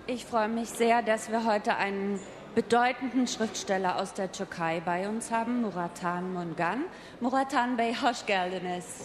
Ich freue mich sehr, dass wir heute einen bedeutenden Schriftsteller aus der Türkei bei uns haben, Muratan Mungan. Muratan Bey, hoş geldiniz.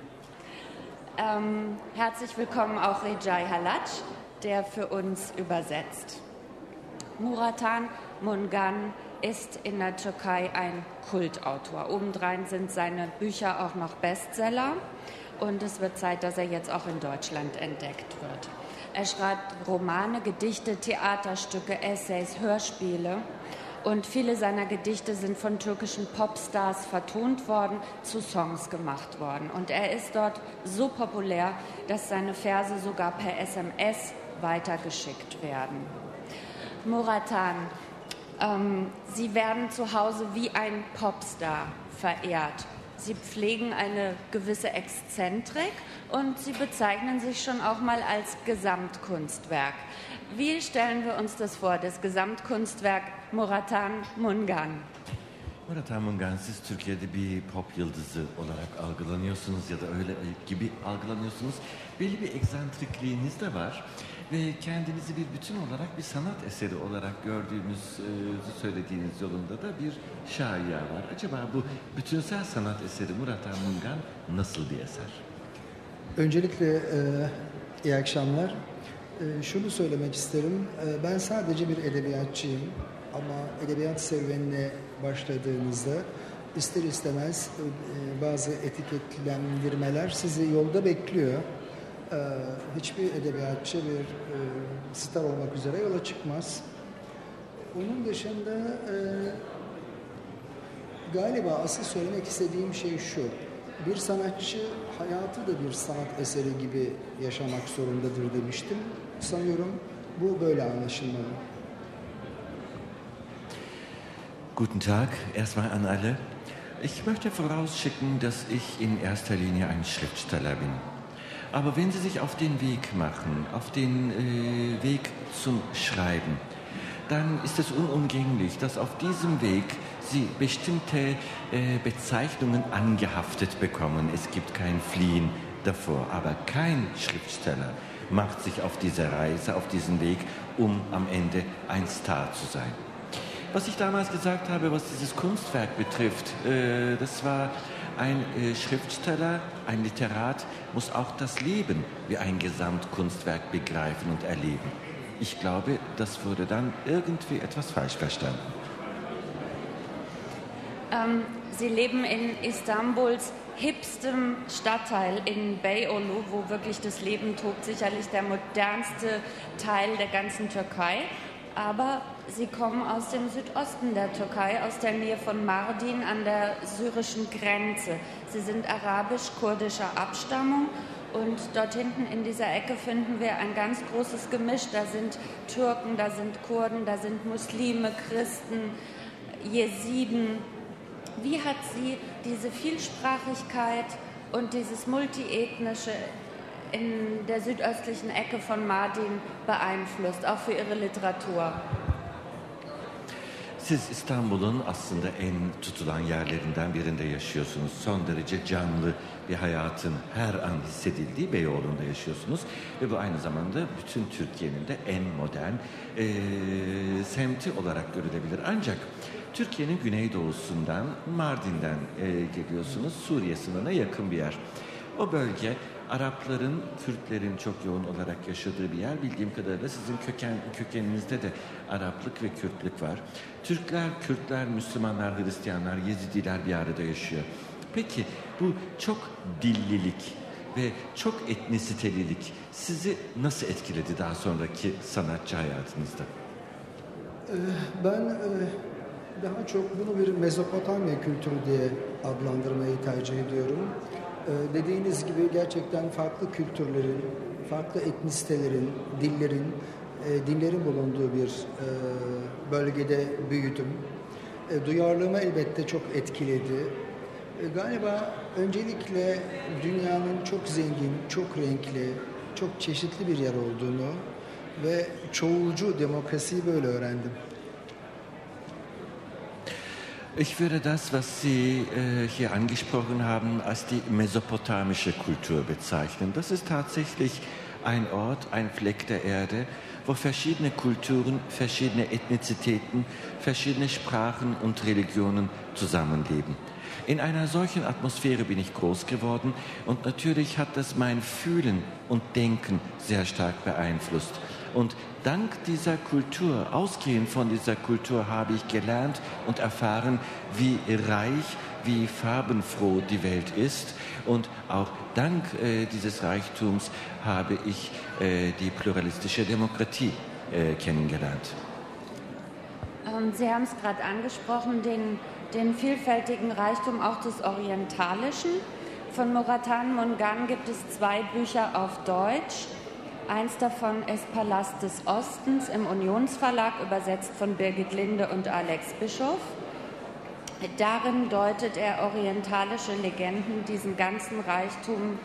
Herzlich willkommen auch Recai Halac, der für uns übersetzt. Muratan Mungan ist in der Türkei ein Kultautor. Obendrein sind seine Bücher auch noch Bestseller und es wird Zeit, dass er jetzt auch in Deutschland entdeckt wird. Er schreibt Romane, Gedichte, Theaterstücke, Essays, Hörspiele und viele seiner Gedichte sind von türkischen Popstars vertont worden, zu Songs gemacht worden. Und er ist dort so populär, dass seine Verse sogar per SMS weitergeschickt werden. Muratan, Sie werden zu Hause wie ein Popstar verehrt. Sie pflegen eine gewisse Exzentrik und Sie bezeichnen sich schon auch mal als Gesamtkunstwerk. Wie stellen wir uns das vor, das Gesamtkunstwerk Muratan Mungan? Muratan Mungan, siz Türkiye'de bir pop yıldızı olarak algılanıyorsunuz ya da öyle gibi algılanıyorsunuz. Belli bir eksantrikliğiniz de var ve kendinizi bir bütün olarak bir sanat eseri olarak gördüğünüzü söylediğiniz yolunda da bir şaiya var. Acaba bu bütünsel sanat eseri Muratan Mungan nasıl bir eser? Öncelikle iyi akşamlar. Şunu söylemek isterim. Ben sadece bir edebiyatçıyım ama edebiyat serüvenine başladığınızda ister istemez bazı etiketlendirmeler sizi yolda bekliyor. Hiçbir edebiyatçı bir star olmak üzere yola çıkmaz. Onun dışında galiba asıl söylemek istediğim şey şu. Bir sanatçı hayatı da bir sanat eseri gibi yaşamak zorundadır demiştim. Sanıyorum bu böyle anlaşılmalı. Guten Tag erstmal an alle. Ich möchte vorausschicken, dass ich in erster Linie ein Schriftsteller bin. Aber wenn Sie sich auf den Weg machen, auf den Weg zum Schreiben, dann ist es unumgänglich, dass auf diesem Weg Sie bestimmte Bezeichnungen angehaftet bekommen. Es gibt kein Fliehen davor, aber kein Schriftsteller macht sich auf diese Reise, auf diesen Weg, um am Ende ein Star zu sein. Was ich damals gesagt habe, was dieses Kunstwerk betrifft, das war ein Schriftsteller, ein Literat muss auch das Leben wie ein Gesamtkunstwerk begreifen und erleben. Ich glaube, das wurde dann irgendwie etwas falsch verstanden. Sie leben in Istanbuls hipstem Stadtteil in Beyoğlu, wo wirklich das Leben tobt, sicherlich der modernste Teil der ganzen Türkei. Aber Sie kommen aus dem Südosten der Türkei, aus der Nähe von Mardin an der syrischen Grenze. Sie sind arabisch-kurdischer Abstammung und dort hinten in dieser Ecke finden wir ein ganz großes Gemisch. Da sind Türken, da sind Kurden, da sind Muslime, Christen, Jesiden. Wie hat Sie diese Vielsprachigkeit und dieses Multiethnische in der südöstlichen Ecke von Mardin beeinflusst, auch für Ihre Literatur? Siz İstanbul'un aslında en tutulan yerlerinden birinde yaşıyorsunuz. Son derece canlı bir hayatın her an hissedildiği Beyoğlu'nda yaşıyorsunuz. Ve bu aynı zamanda bütün Türkiye'nin de en modern semti olarak görülebilir. Ancak Türkiye'nin güneydoğusundan, Mardin'den geliyorsunuz. Suriye sınırına yakın bir yer. O bölge Arapların, Kürtlerin çok yoğun olarak yaşadığı bir yer. Bildiğim kadarıyla sizin kökeninizde de Araplık ve Kürtlük var. Türkler, Kürtler, Müslümanlar, Hristiyanlar, Yezidiler bir arada yaşıyor. Peki bu çok dillilik ve çok etnisitelilik sizi nasıl etkiledi daha sonraki sanatçı hayatınızda? Ben daha çok bunu bir Mezopotamya kültürü diye adlandırmayı tercih ediyorum. Dediğiniz gibi gerçekten farklı kültürlerin, farklı etnisitelerin, dinlerin bulunduğu bir bölgede büyüdüm. Duyarlılığımı elbette çok etkiledi. Galiba öncelikle dünyanın çok zengin, çok renkli, çok çeşitli bir yer olduğunu ve çoğulcu demokrasiyi böyle öğrendim. Ich würde das, was Sie hier angesprochen haben, als die mesopotamische Kultur bezeichnen. Das ist tatsächlich ein Ort, ein Fleck der Erde, wo verschiedene Kulturen, verschiedene Ethnizitäten, verschiedene Sprachen und Religionen zusammenleben. In einer solchen Atmosphäre bin ich groß geworden und natürlich hat das mein Fühlen und Denken sehr stark beeinflusst. Und dank dieser Kultur, ausgehend von dieser Kultur, habe ich gelernt und erfahren, wie reich, wie farbenfroh die Welt ist. Und auch dank dieses Reichtums habe ich die pluralistische Demokratie kennengelernt. Sie haben es gerade angesprochen, den vielfältigen Reichtum auch des Orientalischen. Von Muratan Mungan gibt es 2 Bücher auf Deutsch. Eins davon ist Palast des Ostens im Unionsverlag, übersetzt von Birgit Linde und Alex Bischof. Darin deutet er orientalische Legenden, diesen ganzen Reichtum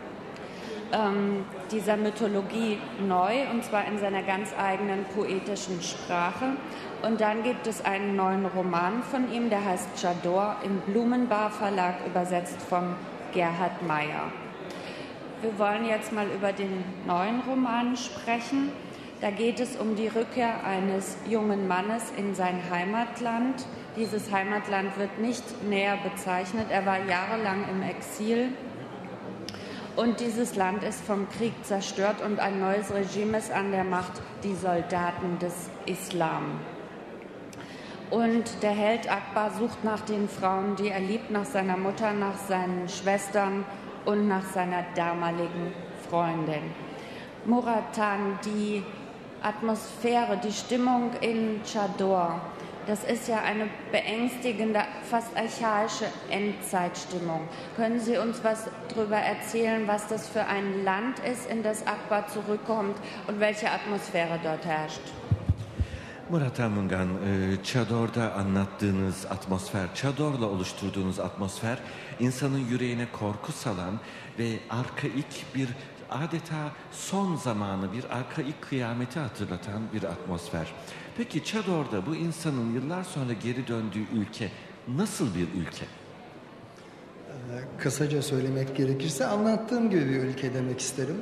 dieser Mythologie neu, und zwar in seiner ganz eigenen poetischen Sprache. Und dann gibt es einen neuen Roman von ihm, der heißt Chador, im Blumenbar Verlag, übersetzt von Gerhard Meyer. Wir wollen jetzt mal über den neuen Roman sprechen. Da geht es um die Rückkehr eines jungen Mannes in sein Heimatland. Dieses Heimatland wird nicht näher bezeichnet. Er war jahrelang im Exil. Und dieses Land ist vom Krieg zerstört und ein neues Regime ist an der Macht, die Soldaten des Islam. Und der Held Akbar sucht nach den Frauen, die er liebt, nach seiner Mutter, nach seinen Schwestern und nach seiner damaligen Freundin. Muratan, die Atmosphäre, die Stimmung in Chador, das ist ja eine beängstigende, fast archaische Endzeitstimmung. Können Sie uns was darüber erzählen, was das für ein Land ist, in das Akbar zurückkommt und welche Atmosphäre dort herrscht? Muratan Mungan, Chador'da anlattığınız atmosfer, Chador'la oluşturduğunuz atmosfer insanın yüreğine korku salan ve arkaik bir adeta son zamanı, bir arkaik kıyameti hatırlatan bir atmosfer. Peki Chador'da bu insanın yıllar sonra geri döndüğü ülke nasıl bir ülke? Kısaca söylemek gerekirse anlattığım gibi bir ülke demek isterim.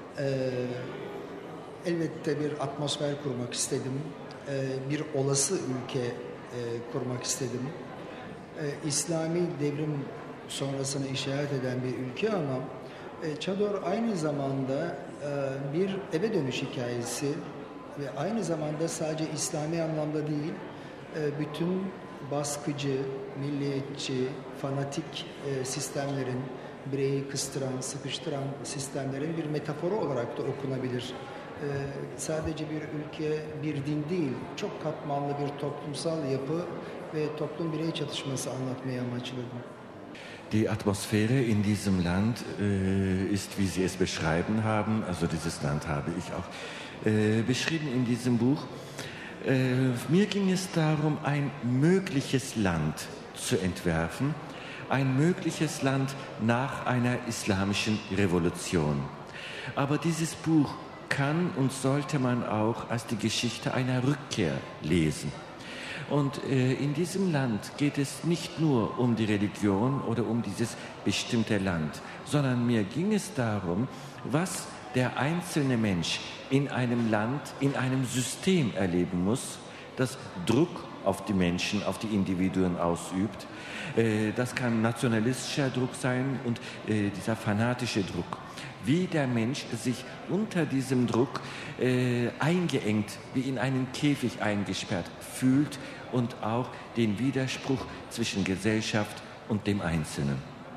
Elbette bir atmosfer kurmak istedim. Bir olası ülke kurmak istedim. İslami devrim sonrasını işaret eden bir ülke ama Chador aynı zamanda bir eve dönüş hikayesi ve aynı zamanda sadece İslami anlamda değil, bütün baskıcı, milliyetçi, fanatik sistemlerin, bireyi kıstıran, sıkıştıran sistemlerin bir metaforu olarak da okunabilir. Sadece bir ülke, bir din değil, çok katmanlı bir toplumsal yapı ve toplum-birey çatışması anlatmayı amaçladım. Die Atmosphäre in diesem Land ist, wie Sie es beschreiben haben, also dieses Land habe ich auch beschrieben in diesem Buch. Mir ging es darum, ein mögliches Land zu entwerfen, ein mögliches Land nach einer islamischen Revolution. Aber dieses Buch kann und sollte man auch als die Geschichte einer Rückkehr lesen. Und in diesem Land geht es nicht nur um die Religion oder um dieses bestimmte Land, sondern mir ging es darum, was der einzelne Mensch in einem Land, in einem System erleben muss, das Druck auf die Menschen, auf die Individuen ausübt. Das kann nationalistischer Druck sein und dieser fanatische Druck. Wie der Mensch sich unter diesem Druck eingeengt, wie in einen Käfig eingesperrt fühlt und auch den Widerspruch zwischen Gesellschaft und dem Einzelnen.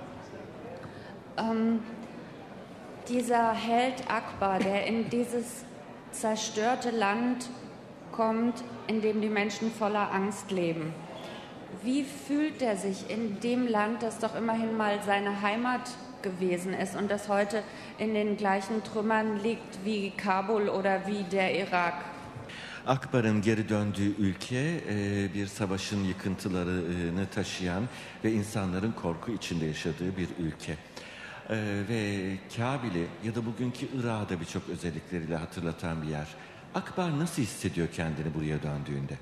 Dieser Held Akbar, der in dieses zerstörte Land kommt, in dem die Menschen voller Angst leben. Wie fühlt er sich in dem Land, das doch immerhin mal seine Heimat gewesen ist und das heute in den gleichen Trümmern liegt wie Kabul oder wie der Irak? Akbar'ın geri döndüğü ülke bir savaşın yıkıntılarını taşıyan ve insanların korku içinde yaşadığı bir ülke. Ve Kabil'i ya da bugünkü Irak'ı da birçok özellikleriyle hatırlatan bir yer. Akbar nasıl hissediyor kendini buraya döndüğünde?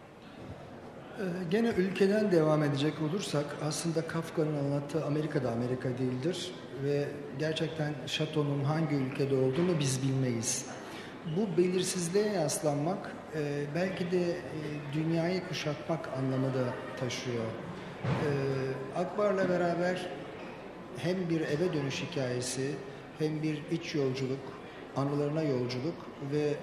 Gene ülkeden devam edecek olursak aslında Kafka'nın anlattığı Amerika'da Amerika değildir ve gerçekten şatonun hangi ülkede olduğunu biz bilmeyiz. Bu belirsizliğe yaslanmak belki de dünyayı kuşatmak anlamı da taşıyor. Akbar'la beraber hem bir eve dönüş hikayesi, hem bir iç yolculuk, anılarına yolculuk ve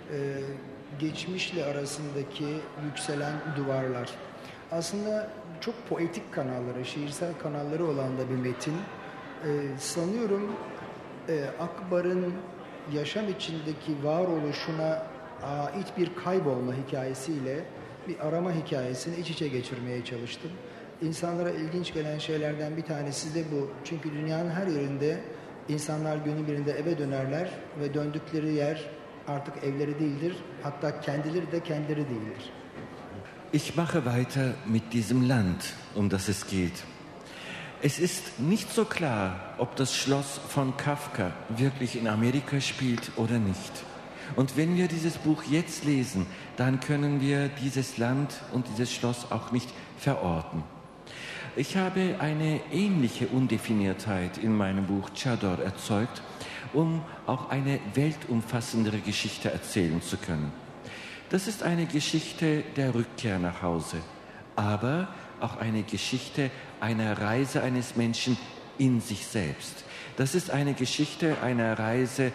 geçmişle arasındaki yükselen duvarlar. Aslında çok poetik kanalları, şiirsel kanalları olan da bir metin. Sanıyorum Akbar'ın yaşam içindeki varoluşuna ait bir kaybolma hikayesiyle bir arama hikayesini iç içe geçirmeye çalıştım. İnsanlara ilginç gelen şeylerden bir tanesi de bu. Çünkü dünyanın her yerinde insanlar günün birinde eve dönerler ve döndükleri yer artık evleri değildir. Hatta kendileri de kendileri değildir. Ich mache weiter mit diesem Land, um das es geht. Es ist nicht so klar, ob das Schloss von Kafka wirklich in Amerika spielt oder nicht. Und wenn wir dieses Buch jetzt lesen, dann können wir dieses Land und dieses Schloss auch nicht verorten. Ich habe eine ähnliche Undefiniertheit in meinem Buch Chador erzeugt, um auch eine weltumfassendere Geschichte erzählen zu können. Das ist eine Geschichte der Rückkehr nach Hause, aber auch eine Geschichte einer Reise eines Menschen in sich selbst. Das ist eine Geschichte einer Reise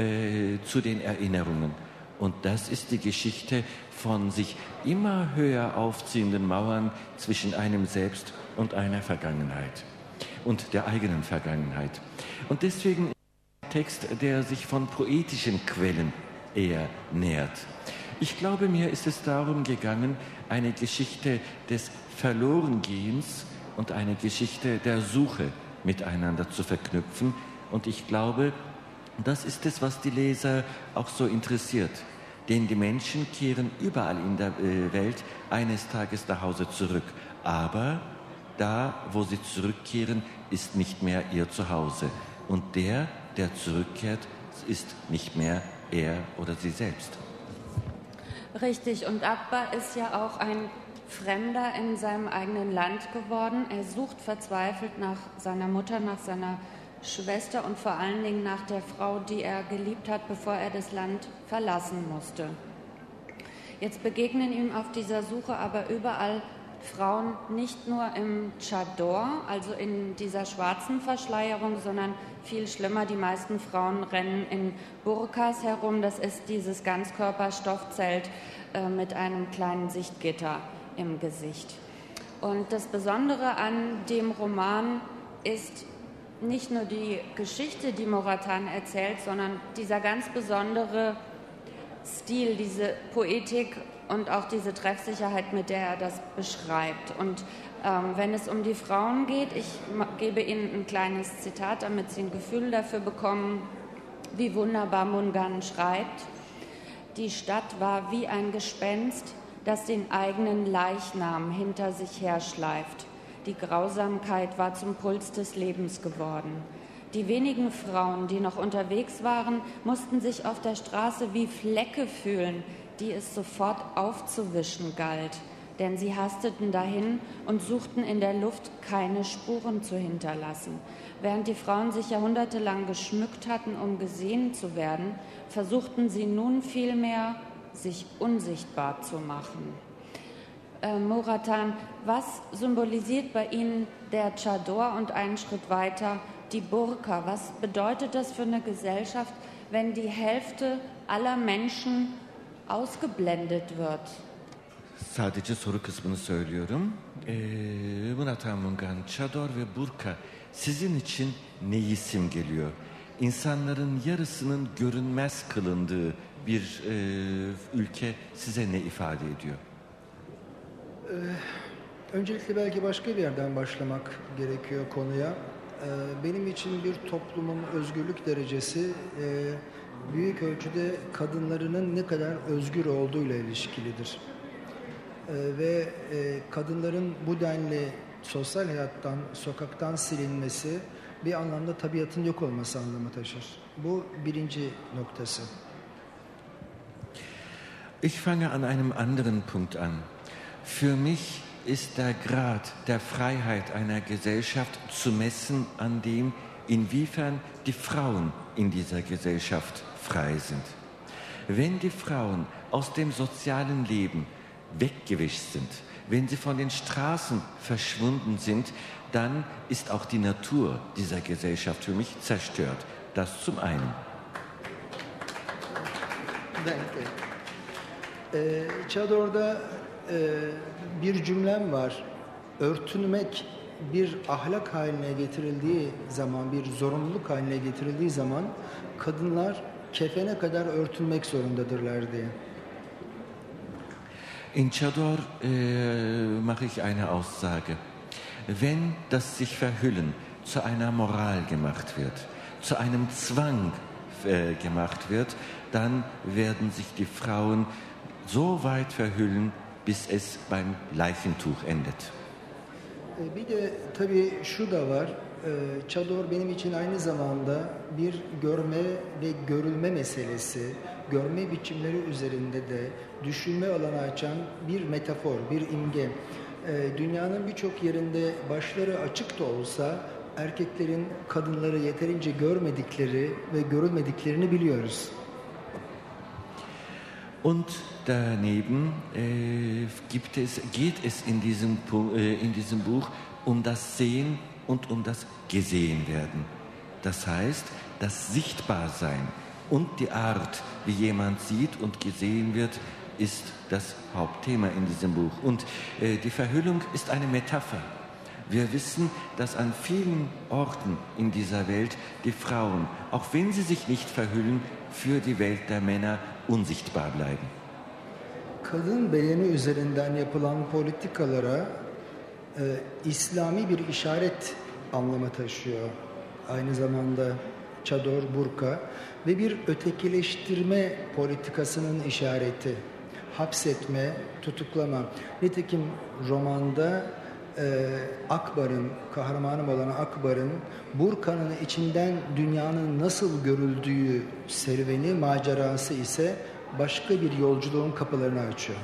zu den Erinnerungen. Und das ist die Geschichte von sich immer höher aufziehenden Mauern zwischen einem selbst und einer Vergangenheit und der eigenen Vergangenheit. Und deswegen ein Text, der sich von poetischen Quellen eher nährt. Ich glaube, mir ist es darum gegangen, eine Geschichte des Verlorengehens und eine Geschichte der Suche miteinander zu verknüpfen. Und ich glaube, das ist es, was die Leser auch so interessiert. Denn die Menschen kehren überall in der Welt eines Tages nach Hause zurück. Aber da, wo sie zurückkehren, ist nicht mehr ihr Zuhause. Und der zurückkehrt, ist nicht mehr er oder sie selbst. Richtig, und Akbar ist ja auch ein Fremder in seinem eigenen Land geworden. Er sucht verzweifelt nach seiner Mutter, nach seiner Schwester und vor allen Dingen nach der Frau, die er geliebt hat, bevor er das Land verlassen musste. Jetzt begegnen ihm auf dieser Suche aber überall Frauen, nicht nur im Chador, also in dieser schwarzen Verschleierung, sondern viel schlimmer, die meisten Frauen rennen in Burkas herum. Das ist dieses Ganzkörperstoffzelt mit einem kleinen Sichtgitter im Gesicht. Und das Besondere an dem Roman ist nicht nur die Geschichte, die Moratan erzählt, sondern dieser ganz besondere Stil, diese Poetik und auch diese Treffsicherheit, mit der er das beschreibt. Und wenn es um die Frauen geht, ich gebe Ihnen ein kleines Zitat, damit Sie ein Gefühl dafür bekommen, wie wunderbar Mungan schreibt. Die Stadt war wie ein Gespenst, das den eigenen Leichnam hinter sich herschleift. Die Grausamkeit war zum Puls des Lebens geworden. Die wenigen Frauen, die noch unterwegs waren, mussten sich auf der Straße wie Flecke fühlen, die es sofort aufzuwischen galt. Denn sie hasteten dahin und suchten in der Luft keine Spuren zu hinterlassen. Während die Frauen sich jahrhundertelang geschmückt hatten, um gesehen zu werden, versuchten sie nun vielmehr, sich unsichtbar zu machen. Moratan, was symbolisiert bei Ihnen der Chador und einen Schritt weiter die Burka? Was bedeutet das für eine Gesellschaft, wenn die Hälfte aller Menschen ausgeblendet wird? Sadece soru kısmını söylüyorum. Moratan Mungan, Chador ve Burka sizin için neyi simgeliyor? İnsanların yarısının görünmez kılındığı bir ülke size ne ifade ediyor? Öncelikle belki başka bir yerden başlamak gerekiyor konuya. Benim için bir toplumun özgürlük derecesi büyük ölçüde kadınlarının ne kadar özgür olduğuyla ilişkilidir. Ve kadınların bu denli sosyal hayattan, sokaktan silinmesi bir anlamda tabiatın yok olması anlamı taşır. Bu birinci noktası. Ich fange an einem anderen Punkt an. Für mich ist der Grad der Freiheit einer Gesellschaft zu messen an dem, inwiefern die Frauen in dieser Gesellschaft frei sind. Wenn die Frauen aus dem sozialen Leben weggewischt sind, wenn sie von den Straßen verschwunden sind, dann ist auch die Natur dieser Gesellschaft für mich zerstört. Das zum einen. Çador'da bir cümlem var. Örtünmek bir ahlak haline getirildiği zaman, bir zorunluluk haline getirildiği zaman kadınlar kefene kadar örtünmek zorundadırlar diye. In Chador mache ich eine Aussage. Wenn das sich Verhüllen zu einer Moral gemacht wird, zu einem Zwang gemacht wird, dann werden sich die Frauen so weit verhüllen, bis es beim Leichentuch endet. Bir de tabii şu da var. Çador benim için aynı zamanda bir görme ve görülme meselesi, görme biçimleri üzerinde de düşünme alanı açan bir metafor, bir imge. Dünyanın birçok yerinde başları açık da olsa erkeklerin kadınları yeterince görmedikleri ve görülmediklerini biliyoruz. Und daneben geht es in diesem Buch um das Sehen und um das Gesehenwerden. Das heißt, das Sichtbarsein und die Art, wie jemand sieht und gesehen wird, ist das Hauptthema in diesem Buch. Und die Verhüllung ist eine Metapher. Wir wissen, dass an vielen Orten in dieser Welt die Frauen, auch wenn sie sich nicht verhüllen, für die Welt der Männer unsichtbar bleiben. Kadın bedeni üzerinden yapılan politikalara İslami bir işaret anlamı taşıyor. Aynı zamanda çador, burka ve bir ötekileştirme politikasının işareti. Hapsetme, tutuklama. Nitekim romanda Akbar'ın, kahramanım olan Akbar'ın burkanın içinden dünyanın nasıl görüldüğü serüveni, macerası ise başka bir yolculuğun kapılarını açıyor.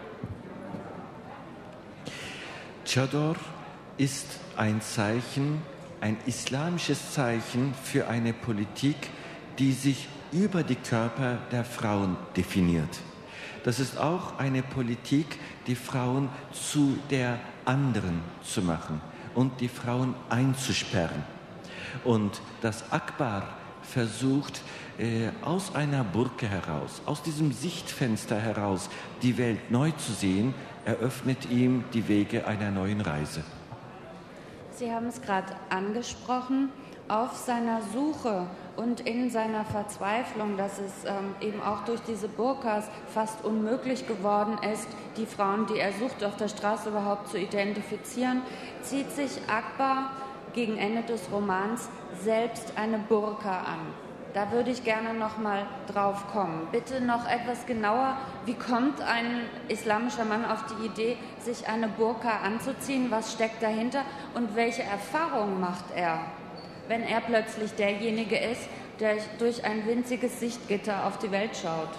Chador ist ein Zeichen, ein islamisches Zeichen für eine Politik, die sich über die Körper der Frauen definiert. Das ist auch eine Politik, die Frauen zu der anderen zu machen und die Frauen einzusperren. Und dass Akbar versucht, aus einer Burka heraus, aus diesem Sichtfenster heraus, die Welt neu zu sehen, eröffnet ihm die Wege einer neuen Reise. Sie haben es gerade angesprochen, auf seiner Suche und in seiner Verzweiflung, dass es eben auch durch diese Burkas fast unmöglich geworden ist, die Frauen, die er sucht, auf der Straße überhaupt zu identifizieren, zieht sich Akbar gegen Ende des Romans selbst eine Burka an. Da würde ich gerne noch mal drauf kommen. Bitte noch etwas genauer. Wie kommt ein islamischer Mann auf die Idee, sich eine Burka anzuziehen? Was steckt dahinter? Und welche Erfahrungen macht er, wenn er plötzlich derjenige ist, der durch ein winziges Sichtgitter auf die Welt schaut?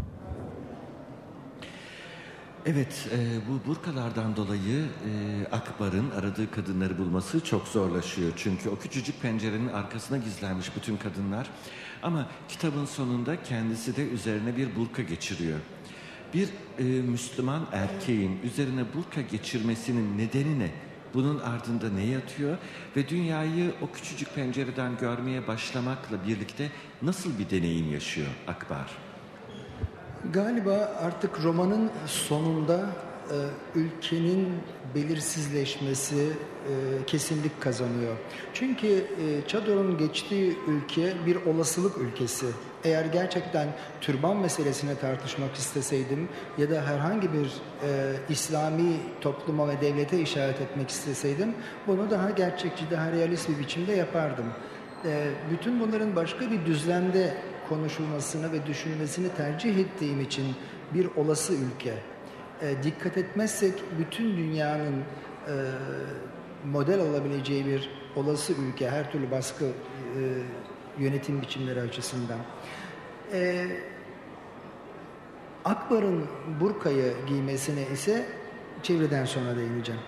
Evet, bu burkalardan dolayı Akbar'ın aradığı kadınları bulması çok zorlaşıyor. Çünkü o küçücük pencerenin arkasına gizlenmiş bütün kadınlar. Ama kitabın sonunda kendisi de üzerine bir burka geçiriyor. Bir Müslüman erkeğin üzerine burka geçirmesinin nedeni ne? Bunun ardında ne yatıyor? Ve dünyayı o küçücük pencereden görmeye başlamakla birlikte nasıl bir deneyim yaşıyor Akbar? Galiba artık romanın sonunda ülkenin belirsizleşmesi kesinlik kazanıyor. Çünkü Chador'un geçtiği ülke bir olasılık ülkesi. Eğer gerçekten türban meselesine tartışmak isteseydim ya da herhangi bir İslami topluma ve devlete işaret etmek isteseydim bunu daha gerçekçi, daha realist bir biçimde yapardım. Bütün bunların başka bir düzlemde konuşulmasını ve düşünülmesini tercih ettiğim için bir olası ülke. Dikkat etmezsek bütün dünyanın model olabileceği bir olası ülke, her türlü baskı yönetim biçimleri açısından. Akbar'ın burkayı giymesine ise çevreden sonra değineceğim.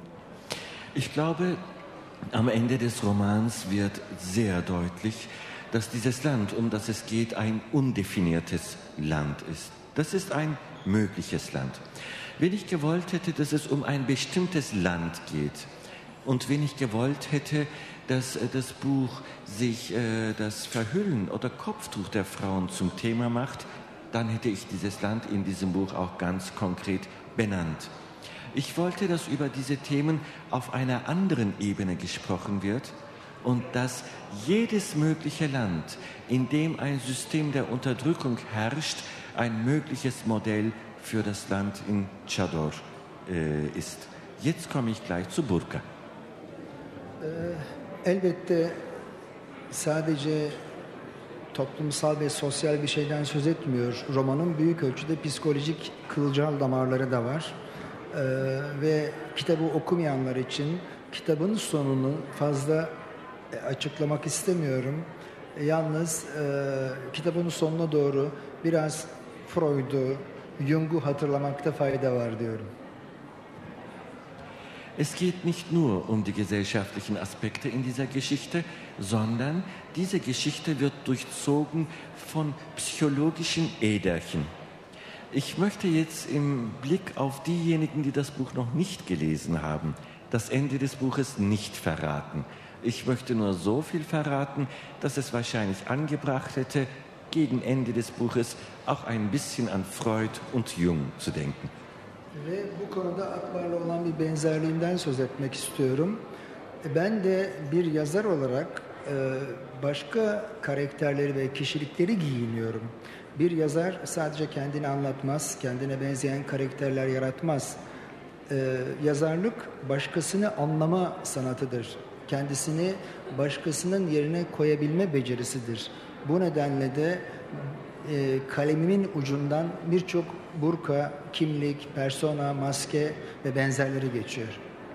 Ich glaube, am Ende des Romans wird sehr deutlich, dass dieses Land, um das es geht, ein undefiniertes Land ist. Das ist ein mögliches Land. Wenn ich gewollt hätte, dass es um ein bestimmtes Land geht und wenn ich gewollt hätte, dass das Buch sich das Verhüllen oder Kopftuch der Frauen zum Thema macht, dann hätte ich dieses Land in diesem Buch auch ganz konkret benannt. Ich wollte, dass über diese Themen auf einer anderen Ebene gesprochen wird und dass jedes mögliche Land, in dem ein System der Unterdrückung herrscht, ein mögliches Modell für das Land in Chador ist. Jetzt komme ich gleich zu Burka. Elbette sadece toplumsal ve sosyal bir şeyden söz etmiyor. Romanın büyük ölçüde psikolojik kılcal damarları da var. Ve kitabı okumayanlar için kitabın sonunu fazla açıklamak istemiyorum. Yalnız kitabın sonuna doğru biraz Freud'u, Jung'u hatırlamakta fayda var diyorum. Es geht nicht nur um die gesellschaftlichen Aspekte in dieser Geschichte, sondern diese Geschichte wird durchzogen von psychologischen Äderchen. Ich möchte jetzt im Blick auf diejenigen, die das Buch noch nicht gelesen haben, das Ende des Buches nicht verraten. Ich möchte nur so viel verraten, dass es wahrscheinlich angebracht hätte, gegen Ende des Buches auch ein bisschen an Freud und Jung zu denken. Ve bu konuda Akbar'la olan bir benzerliğimden söz etmek istiyorum. Ben de bir yazar olarak başka karakterleri ve kişilikleri giyiniyorum. Bir yazar sadece kendini anlatmaz, kendine benzeyen karakterler yaratmaz. Yazarlık başkasını anlama sanatıdır. Kendisini başkasının yerine koyabilme becerisidir. Bu nedenle de kalemimin ucundan birçok burka, kimlik, persona, maske ve benzerleri geçiyor.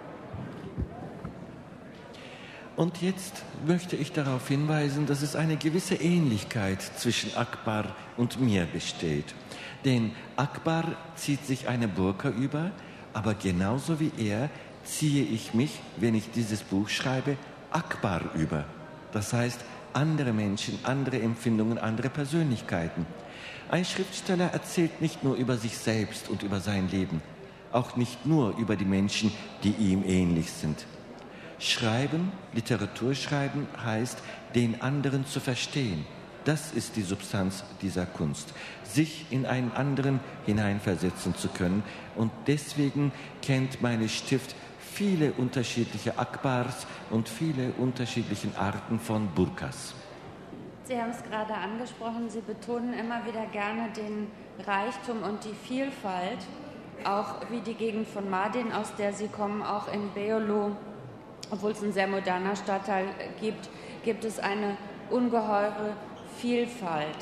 Und jetzt möchte ich darauf hinweisen, dass es eine gewisse Ähnlichkeit zwischen Akbar und mir besteht. Denn Akbar zieht sich eine Burka über, aber genauso wie er ziehe ich mich, wenn ich dieses Buch schreibe, Akbar über. Das heißt, andere Menschen, andere Empfindungen, andere Persönlichkeiten. Ein Schriftsteller erzählt nicht nur über sich selbst und über sein Leben, auch nicht nur über die Menschen, die ihm ähnlich sind. Schreiben, Literatur schreiben heißt, den anderen zu verstehen. Das ist die Substanz dieser Kunst, sich in einen anderen hineinversetzen zu können. Und deswegen kennt meine Stift viele unterschiedliche Akbars und viele unterschiedliche Arten von Burkas. Sie haben es gerade angesprochen, Sie betonen immer wieder gerne den Reichtum und die Vielfalt, auch wie die Gegend von Mardin, aus der Sie kommen, auch in Beyoğlu, obwohl es ein sehr moderner Stadtteil gibt, gibt es eine ungeheure Vielfalt.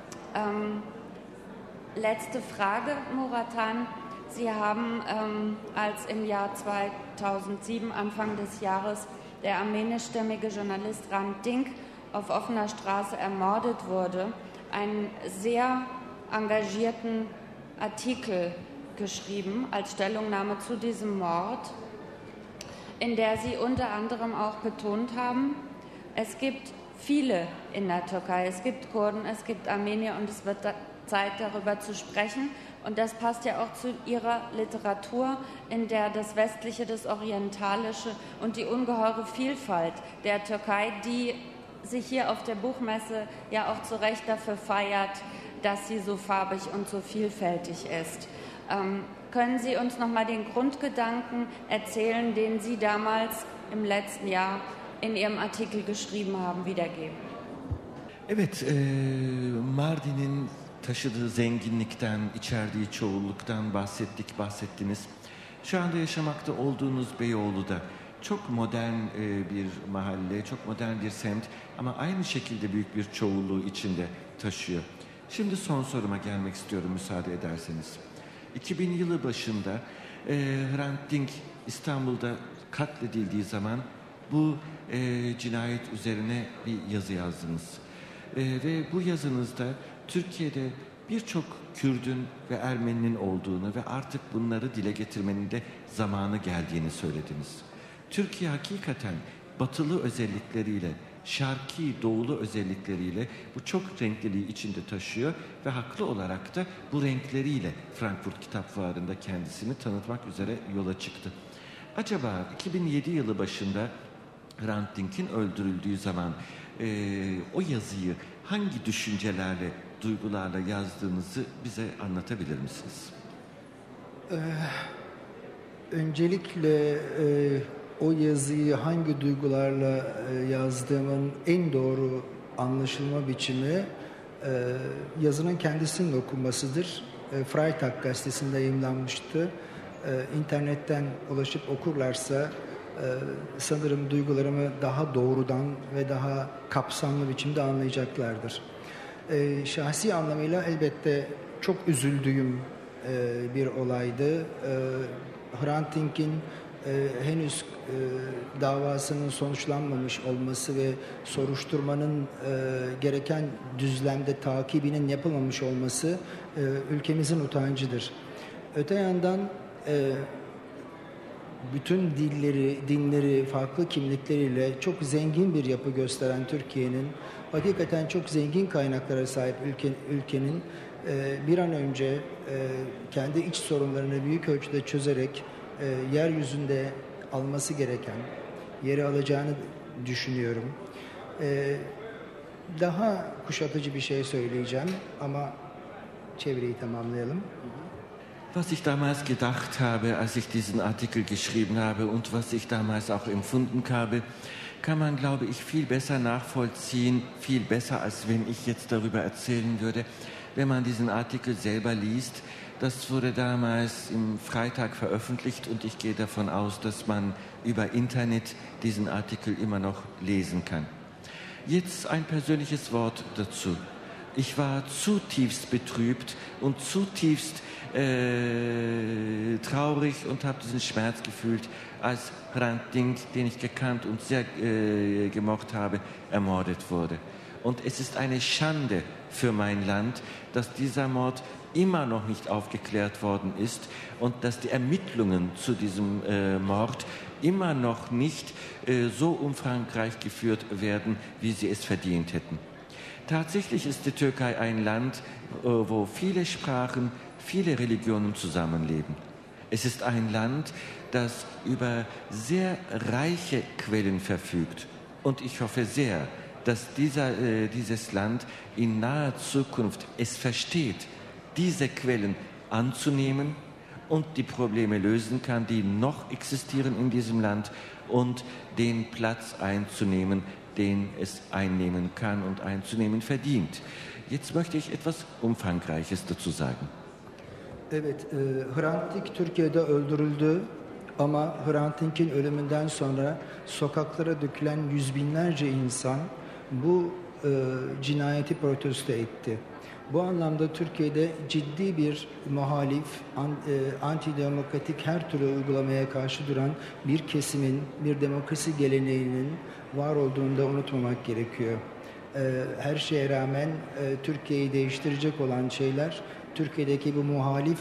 Letzte Frage, Muratan. Sie haben, als im Jahr 2007, Anfang des Jahres, der armenischstämmige Journalist Hrant Dink auf offener Straße ermordet wurde, einen sehr engagierten Artikel geschrieben als Stellungnahme zu diesem Mord, in der Sie unter anderem auch betont haben, es gibt viele in der Türkei, es gibt Kurden, es gibt Armenier und es wird Zeit, darüber zu sprechen. Und das passt ja auch zu Ihrer Literatur, in der das Westliche, das Orientalische und die ungeheure Vielfalt der Türkei, die sich hier auf der Buchmesse ja auch zu Recht dafür feiert, dass sie so farbig und so vielfältig ist. Können Sie uns noch mal den Grundgedanken erzählen, den Sie damals im letzten Jahr in Ihrem Artikel geschrieben haben, wiedergeben? Evet, Mardin'in taşıdığı zenginlikten, içerdiği çoğulluktan bahsettiniz. Şu anda yaşamakta olduğunuz Beyoğlu'da çok modern bir mahalle, çok modern bir semt ama aynı şekilde büyük bir çoğulluğu içinde taşıyor. Şimdi son soruma gelmek istiyorum müsaade ederseniz. 2000 yılı başında Hrant Dink İstanbul'da katledildiği zaman bu cinayet üzerine bir yazı yazdınız. Ve bu yazınızda Türkiye'de birçok Kürdün ve Ermeninin olduğunu ve artık bunları dile getirmenin de zamanı geldiğini söylediniz. Türkiye hakikaten batılı özellikleriyle şarki, doğulu özellikleriyle bu çok renkliliği içinde taşıyor ve haklı olarak da bu renkleriyle Frankfurt Kitap Fuarı'nda kendisini tanıtmak üzere yola çıktı. Acaba 2007 yılı başında Hrant Dink'in öldürüldüğü zaman o yazıyı hangi düşüncelerle, duygularla yazdığınızı bize anlatabilir misiniz? Öncelikle o yazıyı hangi duygularla yazdığımın en doğru anlaşılma biçimi yazının kendisinin okunmasıdır. Freitag gazetesinde yayımlanmıştı. İnternetten ulaşıp okurlarsa sanırım duygularımı daha doğrudan ve daha kapsamlı biçimde anlayacaklardır. Şahsi anlamıyla elbette çok üzüldüğüm bir olaydı. Hrant Dink'in henüz davasının sonuçlanmamış olması ve soruşturmanın gereken düzlemde takibinin yapılmamış olması ülkemizin utancıdır. Öte yandan bütün dinleri, farklı kimlikleriyle çok zengin bir yapı gösteren Türkiye'nin, hakikaten çok zengin kaynaklara sahip ülkenin bir an önce kendi iç sorunlarını büyük ölçüde çözerek yeryüzünde alması gereken yeri alacağını düşünüyorum. Daha kuşatıcı bir şey söyleyeceğim ama çevreyi tamamlayalım. Was ich damals gedacht habe, als ich diesen Artikel geschrieben habe und was ich damals auch empfunden habe, kann man, glaube ich, viel besser nachvollziehen, viel besser, als wenn ich jetzt darüber erzählen würde, wenn man diesen Artikel selber liest. Das wurde damals im Freitag veröffentlicht und ich gehe davon aus, dass man über Internet diesen Artikel immer noch lesen kann. Jetzt ein persönliches Wort dazu. Ich war zutiefst betrübt und zutiefst traurig und habe diesen Schmerz gefühlt, als Hrant Dink, den ich gekannt und sehr gemocht habe, ermordet wurde. Und es ist eine Schande für mein Land, dass dieser Mord immer noch nicht aufgeklärt worden ist und dass die Ermittlungen zu diesem Mord immer noch nicht so umfangreich geführt werden, wie sie es verdient hätten. Tatsächlich ist die Türkei ein Land, wo viele Sprachen, viele Religionen zusammenleben. Es ist ein Land, das über sehr reiche Quellen verfügt. Und ich hoffe sehr, dass dieses Land in naher Zukunft es versteht, diese Quellen anzunehmen und die Probleme lösen kann, die noch existieren in diesem Land und den Platz einzunehmen, den es einnehmen kann und einzunehmen verdient. Jetzt möchte ich etwas Umfangreiches dazu sagen. Evet, Hrant Dink Türkiye'de öldürüldü ama Hrant Dink'in ölümünden sonra sokaklara dökülen yüz binlerce insan bu cinayeti protesto etti. Bu anlamda Türkiye'de ciddi bir muhalif, antidemokratik her türlü uygulamaya karşı duran bir kesimin, bir demokrasi geleneğinin var olduğunu da unutmamak gerekiyor. Her şeye rağmen Türkiye'yi değiştirecek olan şeyler, Türkiye'deki bu muhalif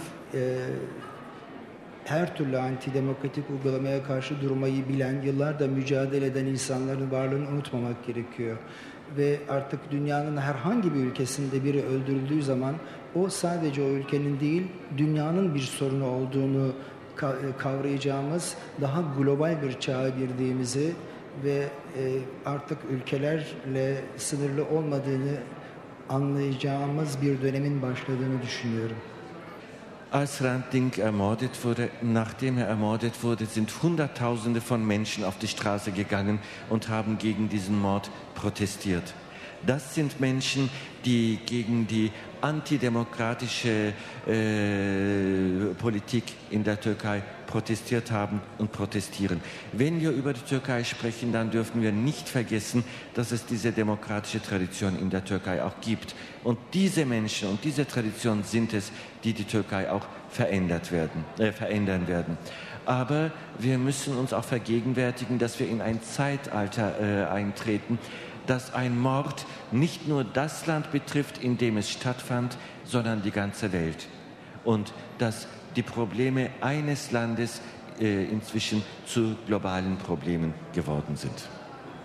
her türlü antidemokratik uygulamaya karşı durmayı bilen, yıllarda mücadele eden insanların varlığını unutmamak gerekiyor. Ve artık dünyanın herhangi bir ülkesinde biri öldürüldüğü zaman o sadece o ülkenin değil, dünyanın bir sorunu olduğunu kavrayacağımız daha global bir çağa girdiğimizi ve artık ülkelerle sınırlı olmadığını anlayacağımız bir dönemin başladığını düşünüyorum. Als Hrant Dink ermordet wurde, nachdem er ermordet wurde, sind Hunderttausende von Menschen auf die Straße gegangen und haben gegen diesen Mord protestiert. Das sind Menschen, die gegen die antidemokratische Politik in der Türkei protestiert haben und protestieren. Wenn wir über die Türkei sprechen, dann dürfen wir nicht vergessen, dass es diese demokratische Tradition in der Türkei auch gibt. Und diese Menschen und diese Tradition sind es, die die Türkei auch verändern werden. Aber wir müssen uns auch vergegenwärtigen, dass wir in ein Zeitalter eintreten, dass ein Mord nicht nur das Land betrifft, in dem es stattfand, sondern die ganze Welt. Und dass die Probleme eines Landes inzwischen zu globalen Problemen geworden sind.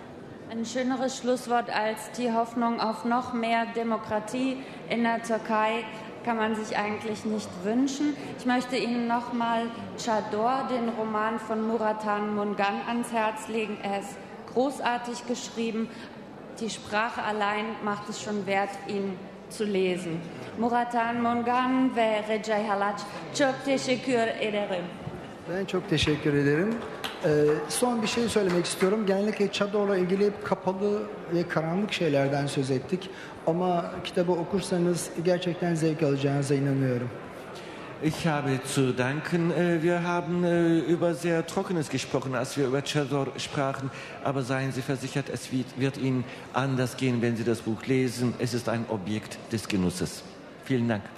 Ein schöneres Schlusswort als die Hoffnung auf noch mehr Demokratie in der Türkei kann man sich eigentlich nicht wünschen. Ich möchte Ihnen nochmal Chador, den Roman von Muratan Mungan, ans Herz legen. Er ist großartig geschrieben. Die Sprache allein macht es schon wert, ihn zu lesen. Muratan Mungan ve Recai Halaç, çok teşekkür ederim. Ben çok teşekkür ederim. Son bir şey söylemek istiyorum. Genellikle Chador'la ilgili hep kapalı ve karanlık şeylerden söz ettik. Ama kitabı okursanız gerçekten zevk alacağınıza inanıyorum. Ich habe zu danken. Wir haben über sehr Trockenes gesprochen, als wir über Chador sprachen. Aber seien Sie versichert, es wird Ihnen anders gehen, wenn Sie das Buch lesen. Es ist ein Objekt des Genusses. Vielen Dank.